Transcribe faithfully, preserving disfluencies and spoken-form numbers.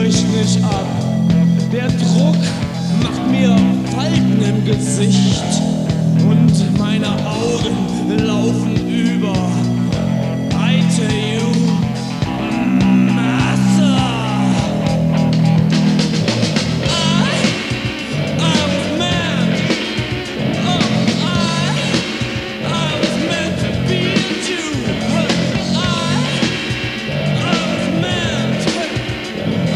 bricht nicht ab. Der Druck macht mir Falten im Gesicht und meine